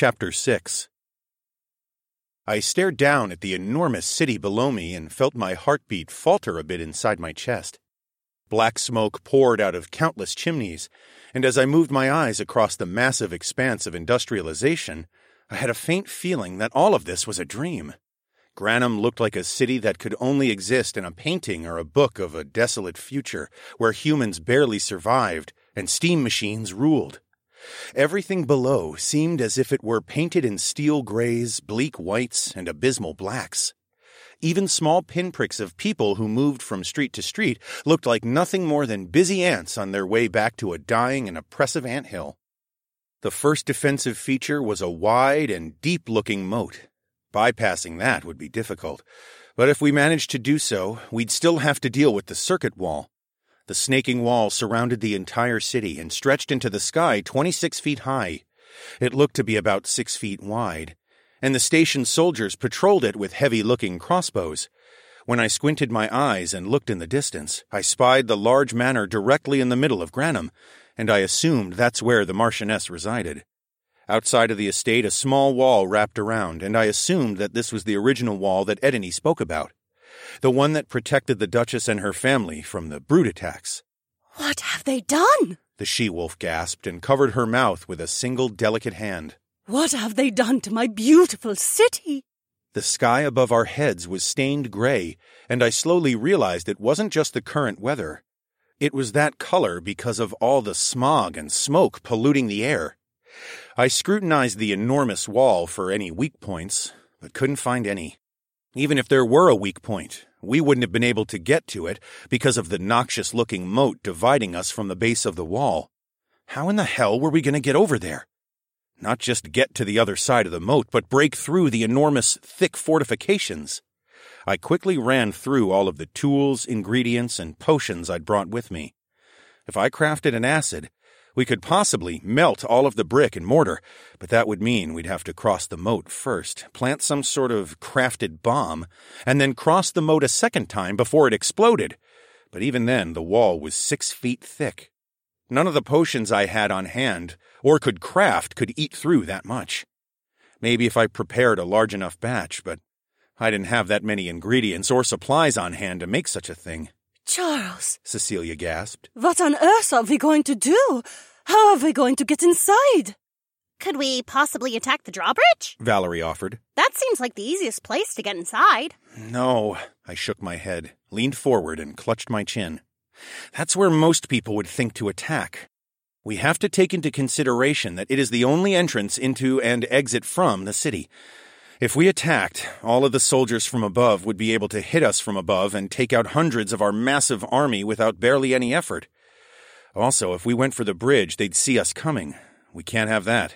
Chapter 6. I stared down at the enormous city below me and felt my heartbeat falter a bit inside my chest. Black smoke poured out of countless chimneys, and as I moved my eyes across the massive expanse of industrialization, I had a faint feeling that all of this was a dream. Granum looked like a city that could only exist in a painting or a book of a desolate future where humans barely survived and steam machines ruled. Everything below seemed as if it were painted in steel grays, bleak whites, and abysmal blacks. Even small pinpricks of people who moved from street to street looked like nothing more than busy ants on their way back to a dying and oppressive anthill. The first defensive feature was a wide and deep-looking moat. Bypassing that would be difficult, but if we managed to do so, we'd still have to deal with the circuit wall. The snaking wall surrounded the entire city and stretched into the sky 26 feet high. It looked to be about 6 feet wide, and the station soldiers patrolled it with heavy-looking crossbows. When I squinted my eyes and looked in the distance, I spied the large manor directly in the middle of Granum, and I assumed that's where the Marchioness resided. Outside of the estate, a small wall wrapped around, and I assumed that this was the original wall that Edene spoke about. The one that protected the Duchess and her family from the brute attacks. "What have they done?" the she-wolf gasped and covered her mouth with a single delicate hand. "What have they done to my beautiful city?" The sky above our heads was stained gray, and I slowly realized it wasn't just the current weather. It was that color because of all the smog and smoke polluting the air. I scrutinized the enormous wall for any weak points, but couldn't find any. Even if there were a weak point, we wouldn't have been able to get to it because of the noxious-looking moat dividing us from the base of the wall. How in the hell were we going to get over there? Not just get to the other side of the moat, but break through the enormous, thick fortifications. I quickly ran through all of the tools, ingredients, and potions I'd brought with me. If I crafted an acid, we could possibly melt all of the brick and mortar, but that would mean we'd have to cross the moat first, plant some sort of crafted bomb, and then cross the moat a second time before it exploded. But even then, the wall was 6 feet thick. None of the potions I had on hand, or could craft, could eat through that much. Maybe if I prepared a large enough batch, but I didn't have that many ingredients or supplies on hand to make such a thing. "Charles," Cecilia gasped. "what on earth are we going to do? How are we going to get inside?" "Could we possibly attack the drawbridge?" Valerie offered. "That seems like the easiest place to get inside." No, I shook my head, leaned forward, and clutched my chin. That's where most people would think to attack. We have to take into consideration that it is the only entrance into and exit from the city. If we attacked, all of the soldiers from above would be able to hit us from above and take out hundreds of our massive army without barely any effort. Also, if we went for the bridge, they'd see us coming. We can't have that.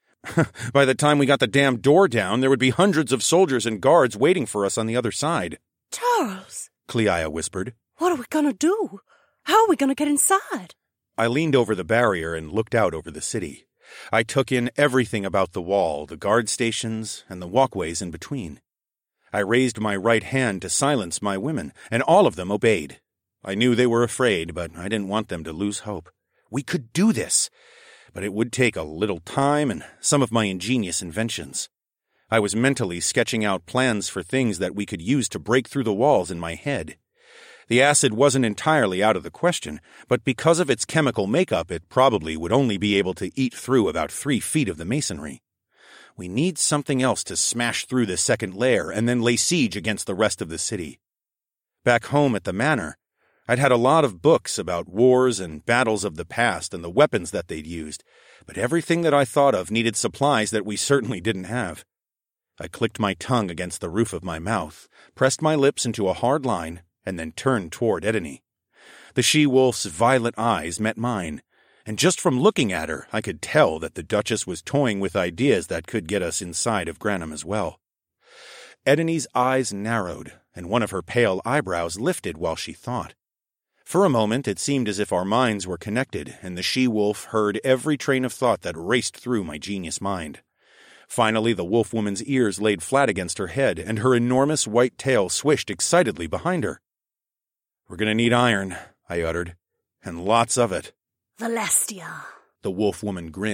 By the time we got the damn door down, there would be hundreds of soldiers and guards waiting for us on the other side. "Charles," Cleia whispered. "what are we going to do? How are we going to get inside?" I leaned over the barrier and looked out over the city. I took in everything about the wall, the guard stations, and the walkways in between. I raised my right hand to silence my women, and all of them obeyed. I knew they were afraid, but I didn't want them to lose hope. We could do this, but it would take a little time and some of my ingenious inventions. I was mentally sketching out plans for things that we could use to break through the walls in my head. The acid wasn't entirely out of the question, but because of its chemical makeup, it probably would only be able to eat through about 3 feet of the masonry. We need something else to smash through the second layer and then lay siege against the rest of the city. Back home at the manor, I'd had a lot of books about wars and battles of the past and the weapons that they'd used, but everything that I thought of needed supplies that we certainly didn't have. I clicked my tongue against the roof of my mouth, pressed my lips into a hard line, and then turned toward Edene. The she-wolf's violet eyes met mine, and just from looking at her, I could tell that the Duchess was toying with ideas that could get us inside of Granum as well. Edene's eyes narrowed, and one of her pale eyebrows lifted while she thought. For a moment, it seemed as if our minds were connected, and the she-wolf heard every train of thought that raced through my genius mind. Finally, the wolf-woman's ears laid flat against her head, and her enormous white tail swished excitedly behind her. "We're going to need iron," I uttered, "and lots of it." "Valestia," the wolf-woman grinned.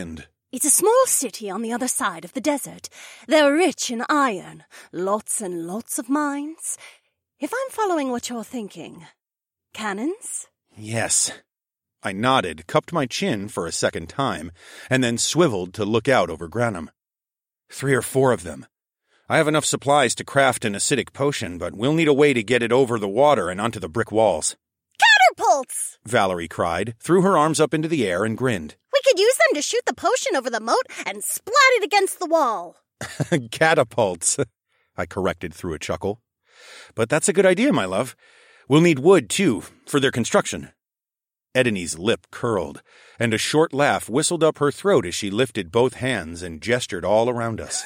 It's a small city on the other side of the desert. They're rich in iron, lots and lots of mines. If I'm following what you're thinking, cannons? Yes. I nodded, cupped my chin for a second time, and then swiveled to look out over Granum. 3 or 4 of them. I have enough supplies to craft an acidic potion, but we'll need a way to get it over the water and onto the brick walls. Catapults! Valerie cried, threw her arms up into the air and grinned. We could use them to shoot the potion over the moat and splat it against the wall. Catapults, I corrected through a chuckle. But that's a good idea, my love. We'll need wood, too, for their construction. Edony's lip curled, and a short laugh whistled up her throat as she lifted both hands and gestured all around us.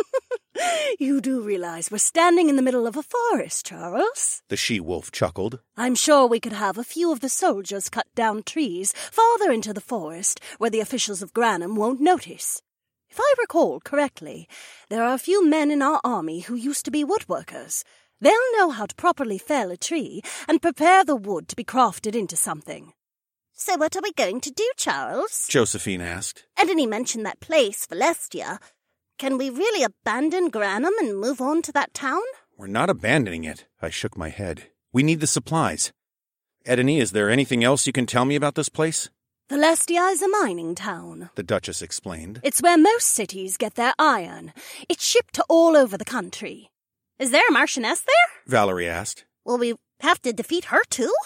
You do realize we're standing in the middle of a forest, Charles? The she-wolf chuckled. I'm sure we could have a few of the soldiers cut down trees farther into the forest where the officials of Granum won't notice. If I recall correctly, there are a few men in our army who used to be woodworkers. They'll know how to properly fell a tree and prepare the wood to be crafted into something. So what are we going to do, Charles? Josephine asked. Edony mentioned that place, Valestia. Can we really abandon Granum and move on to that town? We're not abandoning it. I shook my head. We need the supplies. Edony, is there anything else you can tell me about this place? Valestia is a mining town, The Duchess explained. It's where most cities get their iron. It's shipped to all over the country. Is there a Marchioness there? Valerie asked. Will we have to defeat her too?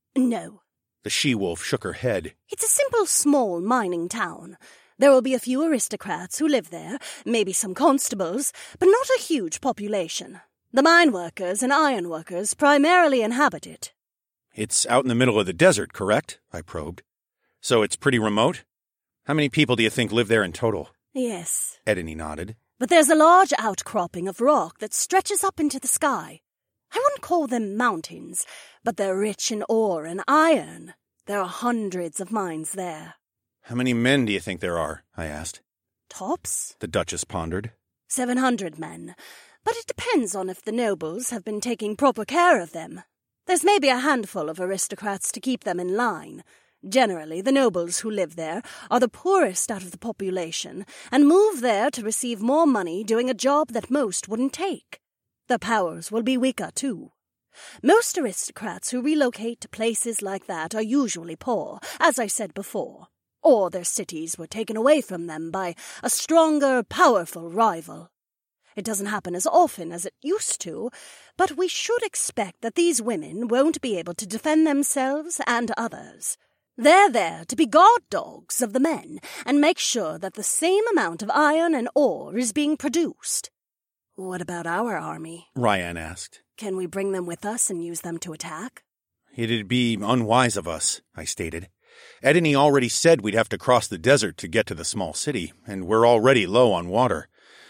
No. The she-wolf shook her head. It's a simple, small mining town. There will be a few aristocrats who live there, maybe some constables, but not a huge population. The mine workers and iron workers primarily inhabit it. It's out in the middle of the desert, correct? I probed. So it's pretty remote? How many people do you think live there in total? Yes. Edony nodded. But there's a large outcropping of rock that stretches up into the sky. I wouldn't call them mountains, but they're rich in ore and iron. There are hundreds of mines there. How many men do you think there are? I asked. Tops? The Duchess pondered. 700 men. But it depends on if the nobles have been taking proper care of them. There's maybe a handful of aristocrats to keep them in line. Generally, the nobles who live there are the poorest out of the population and move there to receive more money doing a job that most wouldn't take. Their powers will be weaker, too. Most aristocrats who relocate to places like that are usually poor, as I said before, or their cities were taken away from them by a stronger, powerful rival. It doesn't happen as often as it used to, but we should expect that these women won't be able to defend themselves and others. They're there to be guard dogs of the men and make sure that the same amount of iron and ore is being produced. What about our army? Ryan asked. Can we bring them with us and use them to attack? It'd be unwise of us, I stated. Edony already said we'd have to cross the desert to get to the small city, and we're already low on water.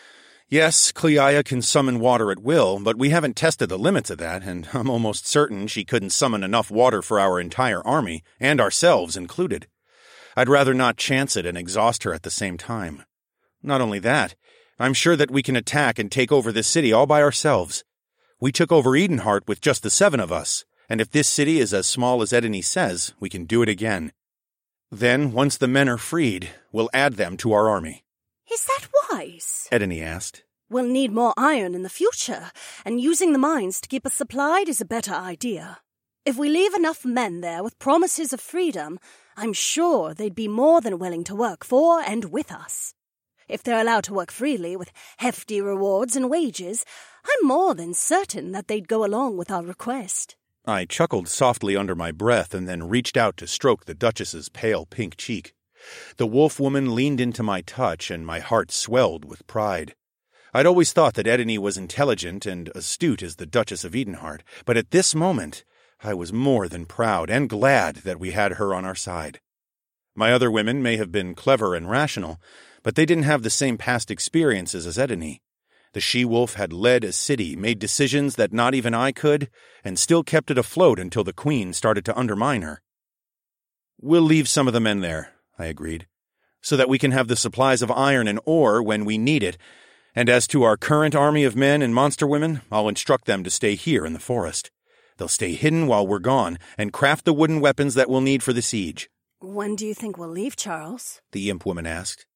Yes, Cleia can summon water at will, but we haven't tested the limits of that, and I'm almost certain she couldn't summon enough water for our entire army, and ourselves included. I'd rather not chance it and exhaust her at the same time. Not only that, I'm sure that we can attack and take over this city all by ourselves. We took over Edenheart with just the 7 of us, and if this city is as small as Edony says, we can do it again. Then, once the men are freed, we'll add them to our army. Is that wise? Edony asked. We'll need more iron in the future, and using the mines to keep us supplied is a better idea. If we leave enough men there with promises of freedom, I'm sure they'd be more than willing to work for and with us. If they're allowed to work freely with hefty rewards and wages, I'm more than certain that they'd go along with our request. I chuckled softly under my breath and then reached out to stroke the Duchess's pale pink cheek. The wolf woman leaned into my touch, and my heart swelled with pride. I'd always thought that Edony was intelligent and astute as the Duchess of Edenheart, but at this moment I was more than proud and glad that we had her on our side. My other women may have been clever and rational, but they didn't have the same past experiences as Edony. The she-wolf had led a city, made decisions that not even I could, and still kept it afloat until the Queen started to undermine her. We'll leave some of the men there, I agreed, so that we can have the supplies of iron and ore when we need it, and as to our current army of men and monster women, I'll instruct them to stay here in the forest. They'll stay hidden while we're gone, and craft the wooden weapons that we'll need for the siege. When do you think we'll leave, Charles? The imp woman asked.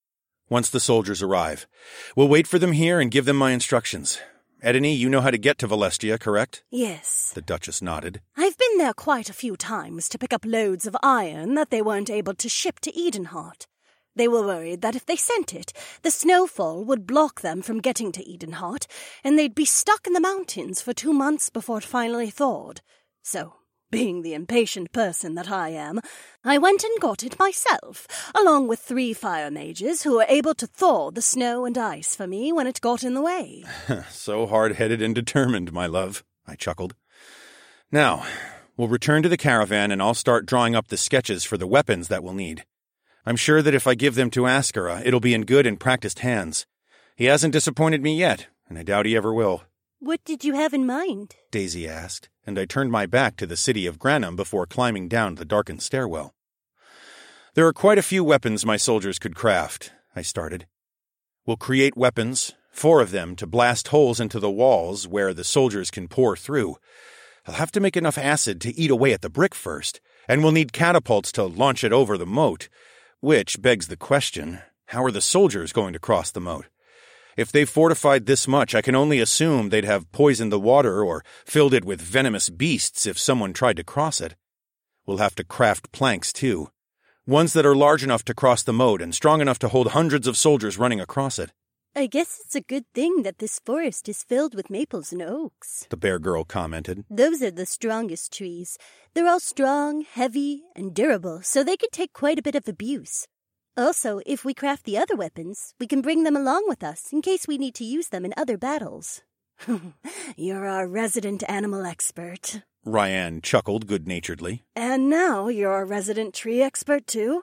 once the soldiers arrive. We'll wait for them here and give them my instructions. Edeni, you know how to get to Valestia, correct? Yes. The Duchess nodded. I've been there quite a few times to pick up loads of iron that they weren't able to ship to Edenheart. They were worried that if they sent it, the snowfall would block them from getting to Edenheart, and they'd be stuck in the mountains for 2 months before it finally thawed. So, being the impatient person that I am, I went and got it myself, along with 3 fire mages who were able to thaw the snow and ice for me when it got in the way. So hard-headed and determined, my love, I chuckled. Now, we'll return to the caravan and I'll start drawing up the sketches for the weapons that we'll need. I'm sure that if I give them to Askara, it'll be in good and practiced hands. He hasn't disappointed me yet, and I doubt he ever will. What did you have in mind? Daisy asked, and I turned my back to the city of Granum before climbing down the darkened stairwell. There are quite a few weapons my soldiers could craft, I started. We'll create weapons, 4 of them, to blast holes into the walls where the soldiers can pour through. I'll have to make enough acid to eat away at the brick first, and we'll need catapults to launch it over the moat. Which begs the question, how are the soldiers going to cross the moat? If they've fortified this much, I can only assume they'd have poisoned the water or filled it with venomous beasts if someone tried to cross it. We'll have to craft planks, too. Ones that are large enough to cross the moat and strong enough to hold hundreds of soldiers running across it. I guess it's a good thing that this forest is filled with maples and oaks, the bear girl commented. Those are the strongest trees. They're all strong, heavy, and durable, so they could take quite a bit of abuse. Also, if we craft the other weapons, we can bring them along with us in case we need to use them in other battles. You're our resident animal expert. Ryan chuckled good-naturedly. And now you're a resident tree expert, too?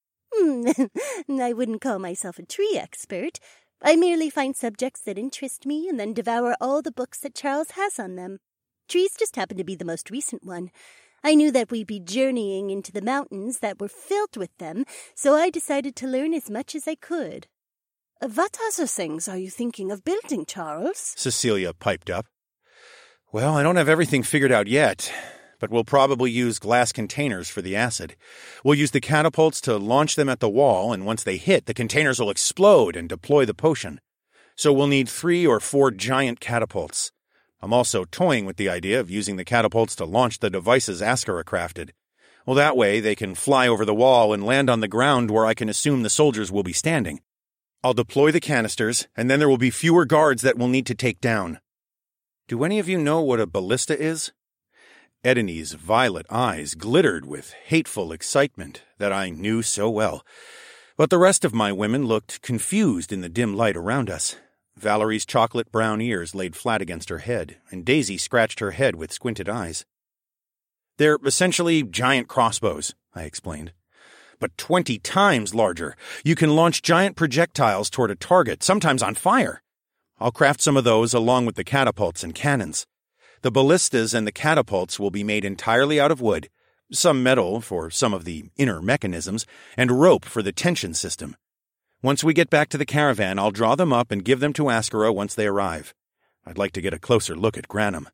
I wouldn't call myself a tree expert. I merely find subjects that interest me and then devour all the books that Charles has on them. Trees just happen to be the most recent one. I knew that we'd be journeying into the mountains that were filled with them, so I decided to learn as much as I could. What other things are you thinking of building, Charles? Cecilia piped up. Well, I don't have everything figured out yet, but we'll probably use glass containers for the acid. We'll use the catapults to launch them at the wall, and once they hit, the containers will explode and deploy the potion. So we'll need 3 or 4 giant catapults. I'm also toying with the idea of using the catapults to launch the devices Askara crafted. Well, that way they can fly over the wall and land on the ground where I can assume the soldiers will be standing. I'll deploy the canisters, and then there will be fewer guards that we'll need to take down. Do any of you know what a ballista is? Edeni's violet eyes glittered with hateful excitement that I knew so well. But the rest of my women looked confused in the dim light around us. Valerie's chocolate brown ears laid flat against her head, and Daisy scratched her head with squinted eyes. They're essentially giant crossbows, I explained. But 20 times larger. You can launch giant projectiles toward a target, sometimes on fire. I'll craft some of those along with the catapults and cannons. The ballistas and the catapults will be made entirely out of wood, some metal for some of the inner mechanisms, and rope for the tension system. Once we get back to the caravan, I'll draw them up and give them to Askara once they arrive. I'd like to get a closer look at Granum.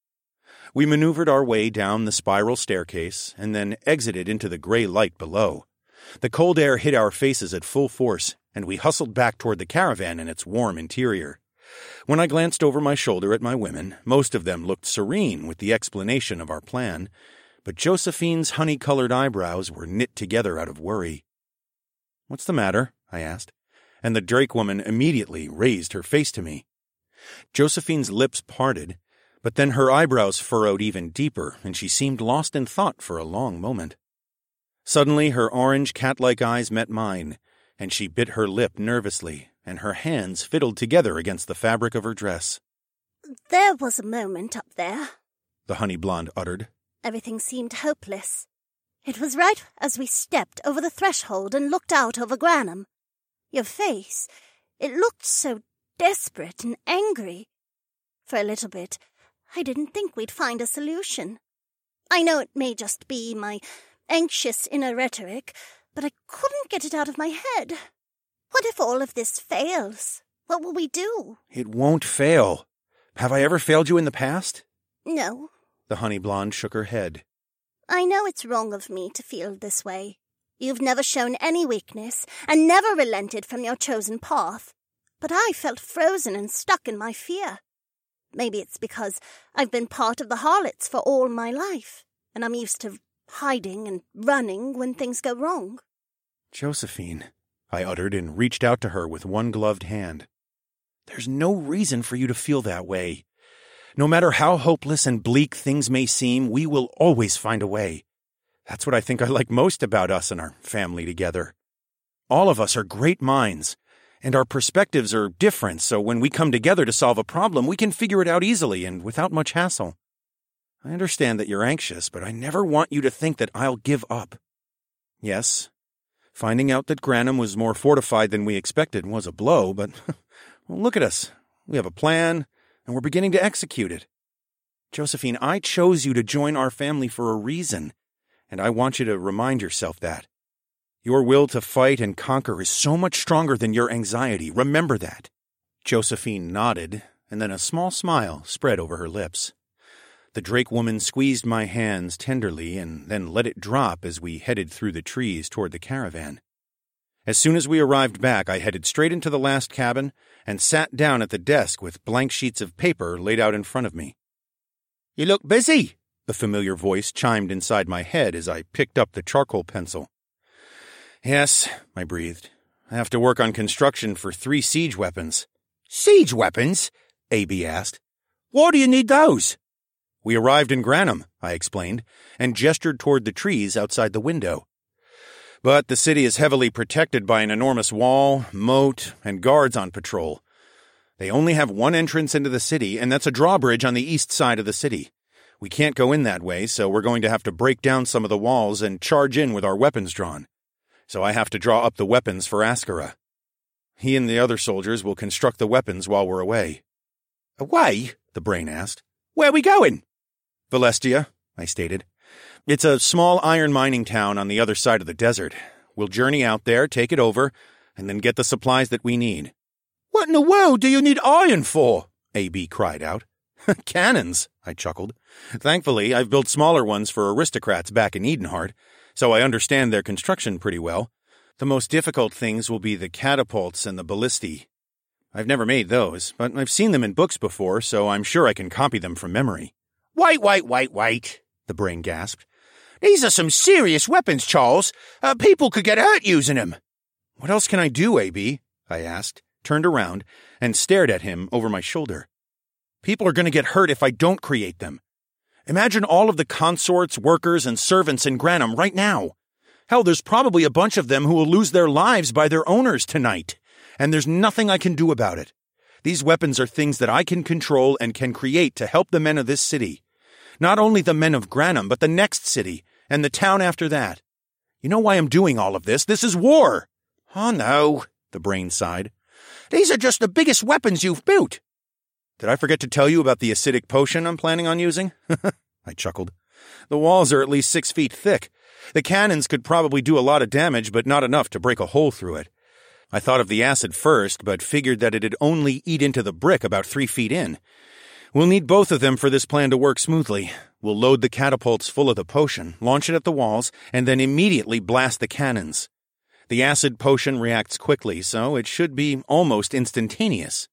We maneuvered our way down the spiral staircase and then exited into the gray light below. The cold air hit our faces at full force, and we hustled back toward the caravan and its warm interior. When I glanced over my shoulder at my women, most of them looked serene with the explanation of our plan, but Josephine's honey-colored eyebrows were knit together out of worry. "What's the matter?" I asked, and the Drake woman immediately raised her face to me. Josephine's lips parted, but then her eyebrows furrowed even deeper, and she seemed lost in thought for a long moment. Suddenly her orange cat-like eyes met mine, and she bit her lip nervously, and her hands fiddled together against the fabric of her dress. "There was a moment up there," the honey blonde uttered. "Everything seemed hopeless. It was right as we stepped over the threshold and looked out over Granum. Your face, it looked so desperate and angry. For a little bit, I didn't think we'd find a solution. I know it may just be my anxious inner rhetoric, but I couldn't get it out of my head. What if all of this fails? What will we do?" "It won't fail. Have I ever failed you in the past?" "No." The honey blonde shook her head. "I know it's wrong of me to feel this way. You've never shown any weakness, and never relented from your chosen path. But I felt frozen and stuck in my fear. Maybe it's because I've been part of the harlots for all my life, and I'm used to hiding and running when things go wrong. Josephine, I uttered and reached out to her with one gloved hand. There's no reason for you to feel that way. No matter how hopeless and bleak things may seem, we will always find a way. That's what I think I like most about us and our family together. All of us are great minds, and our perspectives are different, so when we come together to solve a problem, we can figure it out easily and without much hassle. I understand that you're anxious, but I never want you to think that I'll give up. Yes, finding out that Granum was more fortified than we expected was a blow, but well, look at us. We have a plan, and we're beginning to execute it. Josephine, I chose you to join our family for a reason, and I want you to remind yourself that. Your will to fight and conquer is so much stronger than your anxiety. Remember that. Josephine nodded, and then a small smile spread over her lips. The Drake woman squeezed my hands tenderly and then let it drop as we headed through the trees toward the caravan. As soon as we arrived back, I headed straight into the last cabin and sat down at the desk with blank sheets of paper laid out in front of me. "You look busy," the familiar voice chimed inside my head as I picked up the charcoal pencil. "Yes," I breathed. "I have to work on construction for 3 siege weapons." "Siege weapons?" A.B. asked. "Why do you need those?" "We arrived in Granum," I explained, and gestured toward the trees outside the window. "But the city is heavily protected by an enormous wall, moat, and guards on patrol. They only have one entrance into the city, and that's a drawbridge on the east side of the city. We can't go in that way, so we're going to have to break down some of the walls and charge in with our weapons drawn. So I have to draw up the weapons for Askara. He and the other soldiers will construct the weapons while we're away." "Away?" the brain asked. "Where are we going?" "Valestia," I stated. "It's a small iron mining town on the other side of the desert. We'll journey out there, take it over, and then get the supplies that we need." "What in the world do you need iron for?" A.B. cried out. "Cannons," I chuckled. "Thankfully, I've built smaller ones for aristocrats back in Edenheart, so I understand their construction pretty well. The most difficult things will be the catapults and the ballistae. I've never made those, but I've seen them in books before, so I'm sure I can copy them from memory." Wait, the brain gasped. "These are some serious weapons, Charles. People could get hurt using them." "What else can I do, A.B.?" I asked, turned around, and stared at him over my shoulder. "People are going to get hurt if I don't create them. Imagine all of the consorts, workers, and servants in Granum right now. Hell, there's probably a bunch of them who will lose their lives by their owners tonight, and there's nothing I can do about it. These weapons are things that I can control and can create to help the men of this city. Not only the men of Granum, but the next city, and the town after that. You know why I'm doing all of this? This is war." "Oh no," the brain sighed. "These are just the biggest weapons you've built." "Did I forget to tell you about the acidic potion I'm planning on using?" I chuckled. "The walls are at least 6 feet thick. The cannons could probably do a lot of damage, but not enough to break a hole through it. I thought of the acid first, but figured that it'd only eat into the brick about 3 feet in. We'll need both of them for this plan to work smoothly. We'll load the catapults full of the potion, launch it at the walls, and then immediately blast the cannons. The acid potion reacts quickly, so it should be almost instantaneous."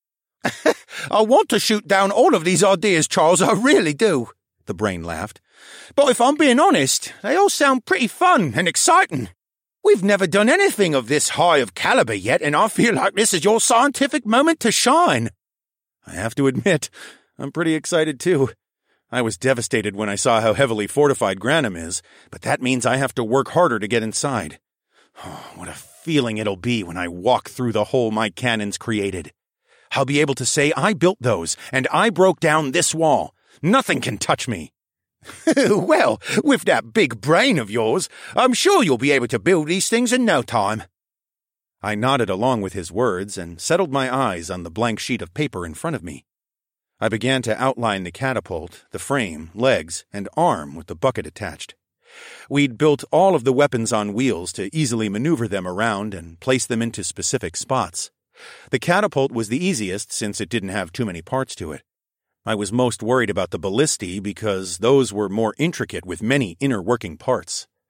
"I want to shoot down all of these ideas, Charles, I really do," the brain laughed. "But if I'm being honest, they all sound pretty fun and exciting. We've never done anything of this high of caliber yet, and I feel like this is your scientific moment to shine." I have to admit, I'm pretty excited too. I was devastated when I saw how heavily fortified Granum is, but that means I have to work harder to get inside. Oh, what a feeling it'll be when I walk through the hole my cannons created. I'll be able to say I built those, and I broke down this wall. Nothing can touch me. "Well, with that big brain of yours, I'm sure you'll be able to build these things in no time." I nodded along with his words and settled my eyes on the blank sheet of paper in front of me. I began to outline the catapult, the frame, legs, and arm with the bucket attached. We'd built all of the weapons on wheels to easily maneuver them around and place them into specific spots. The catapult was the easiest since it didn't have too many parts to it. I was most worried about the ballistae because those were more intricate with many inner working parts.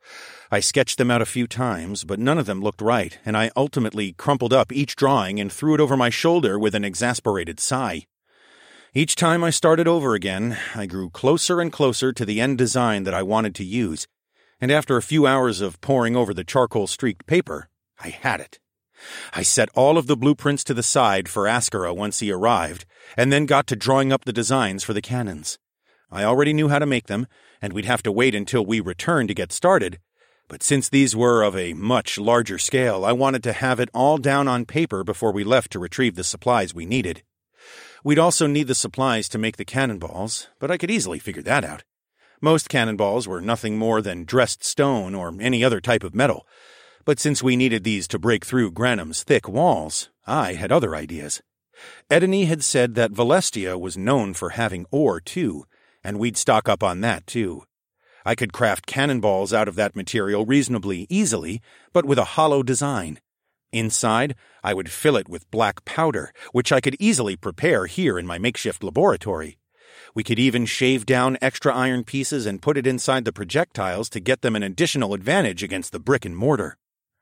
I sketched them out a few times, but none of them looked right, and I ultimately crumpled up each drawing and threw it over my shoulder with an exasperated sigh. Each time I started over again, I grew closer and closer to the end design that I wanted to use, and after a few hours of poring over the charcoal-streaked paper, I had it. I set all of the blueprints to the side for Askara once he arrived, and then got to drawing up the designs for the cannons. I already knew how to make them, and we'd have to wait until we returned to get started, but since these were of a much larger scale, I wanted to have it all down on paper before we left to retrieve the supplies we needed. We'd also need the supplies to make the cannonballs, but I could easily figure that out. Most cannonballs were nothing more than dressed stone or any other type of metal, but since we needed these to break through Granum's thick walls, I had other ideas. Edeni had said that Valestia was known for having ore, too, and we'd stock up on that, too. I could craft cannonballs out of that material reasonably easily, but with a hollow design. Inside, I would fill it with black powder, which I could easily prepare here in my makeshift laboratory. We could even shave down extra iron pieces and put it inside the projectiles to get them an additional advantage against the brick and mortar.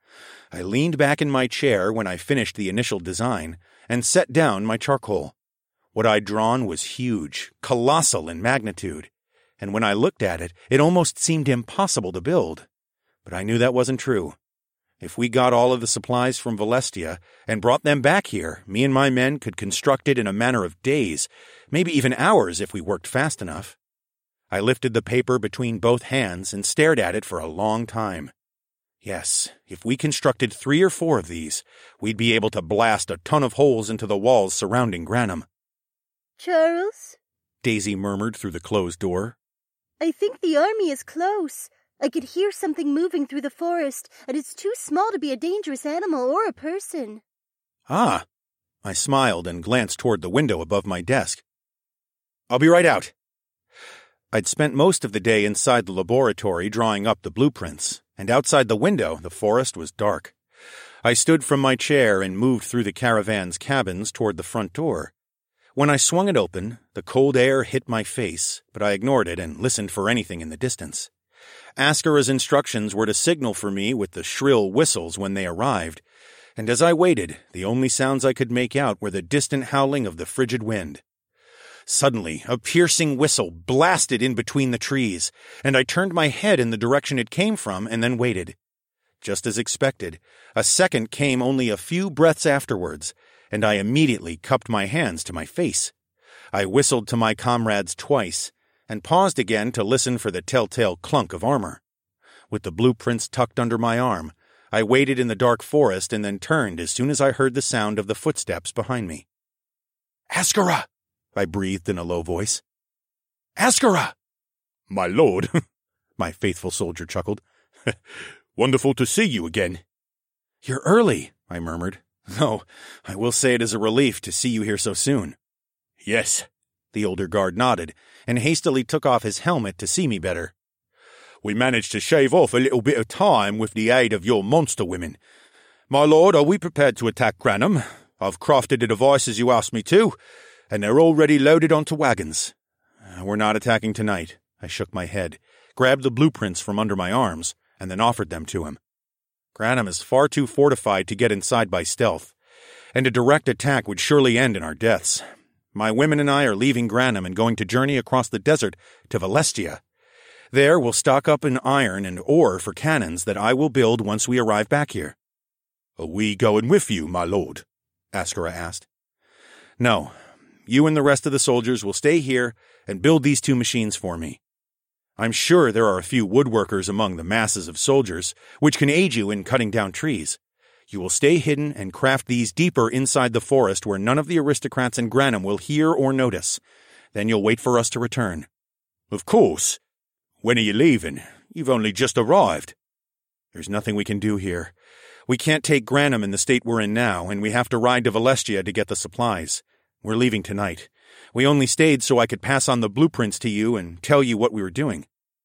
I leaned back in my chair when I finished the initial design and set down my charcoal. What I'd drawn was huge, colossal in magnitude, and when I looked at it, it almost seemed impossible to build. But I knew that wasn't true. If we got all of the supplies from Valestia and brought them back here, me and my men could construct it in a matter of days, maybe even hours if we worked fast enough. I lifted the paper between both hands and stared at it for a long time. Yes, if we constructed 3 or 4 of these, we'd be able to blast a ton of holes into the walls surrounding Granum. Charles? Daisy murmured through the closed door. I think the army is close. I could hear something moving through the forest, and it's too small to be a dangerous animal or a person. Ah! I smiled and glanced toward the window above my desk. I'll be right out. I'd spent most of the day inside the laboratory drawing up the blueprints, and outside the window the forest was dark. I stood from my chair and moved through the caravan's cabins toward the front door. When I swung it open, the cold air hit my face, but I ignored it and listened for anything in the distance. Askara's instructions were to signal for me with the shrill whistles when they arrived, and as I waited, the only sounds I could make out were the distant howling of the frigid wind. Suddenly, a piercing whistle blasted in between the trees, and I turned my head in the direction it came from and then waited. Just as expected, a second came only a few breaths afterwards, and I immediately cupped my hands to my face. I whistled to my comrades twice, and paused again to listen for the telltale clunk of armor. With the blueprints tucked under my arm, I waited in the dark forest and then turned as soon as I heard the sound of the footsteps behind me. "Askara!" I breathed in a low voice. "Askara!" "My lord," my faithful soldier chuckled. "Wonderful to see you again." "You're early," I murmured, though I will say it is a relief to see you here so soon. "Yes," the older guard nodded, and hastily took off his helmet to see me better. "We managed to shave off a little bit of time with the aid of your monster women. My lord, are we prepared to attack Granum? I've crafted the devices you asked me to, and they're already loaded onto wagons." "We're not attacking tonight," I shook my head, grabbed the blueprints from under my arms, and then offered them to him. "Granum is far too fortified to get inside by stealth, and a direct attack would surely end in our deaths. My women and I are leaving Granum and going to journey across the desert to Valestia. There we'll stock up in iron and ore for cannons that I will build once we arrive back here." "Are we going with you, my lord?" Askara asked. "No. You and the rest of the soldiers will stay here and build these 2 machines for me. I'm sure there are a few woodworkers among the masses of soldiers, which can aid you in cutting down trees. You will stay hidden and craft these deeper inside the forest where none of the aristocrats in Granum will hear or notice. Then you'll wait for us to return." "Of course. When are you leaving? You've only just arrived." "There's nothing we can do here. We can't take Granum in the state we're in now, and we have to ride to Valestia to get the supplies. We're leaving tonight. We only stayed so I could pass on the blueprints to you and tell you what we were doing."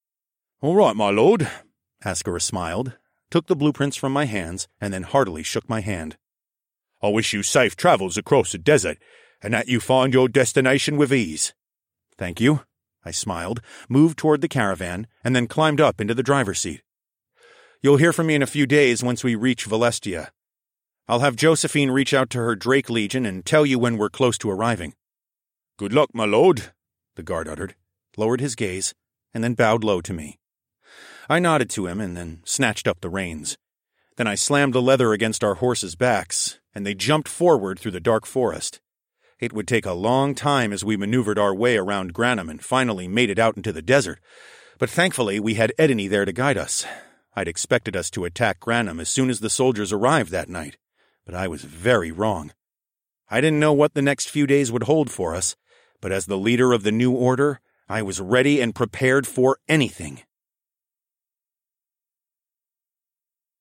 "All right, my lord." Askara smiled, took the blueprints from my hands, and then heartily shook my hand. "I wish you safe travels across the desert, and that you find your destination with ease." "Thank you." I smiled, moved toward the caravan, and then climbed up into the driver's seat. You'll hear from me in a few days once we reach Valestia. I'll have Josephine reach out to her Drake Legion and tell you when we're close to arriving." "Good luck, my lord," the guard uttered, lowered his gaze, and then bowed low to me. I nodded to him and then snatched up the reins. Then I slammed the leather against our horses' backs, and they jumped forward through the dark forest. It would take a long time as we maneuvered our way around Granum and finally made it out into the desert, but thankfully we had Edeni there to guide us. I'd expected us to attack Granum as soon as the soldiers arrived that night, but I was very wrong. I didn't know what the next few days would hold for us, but as the leader of the new order, I was ready and prepared for anything.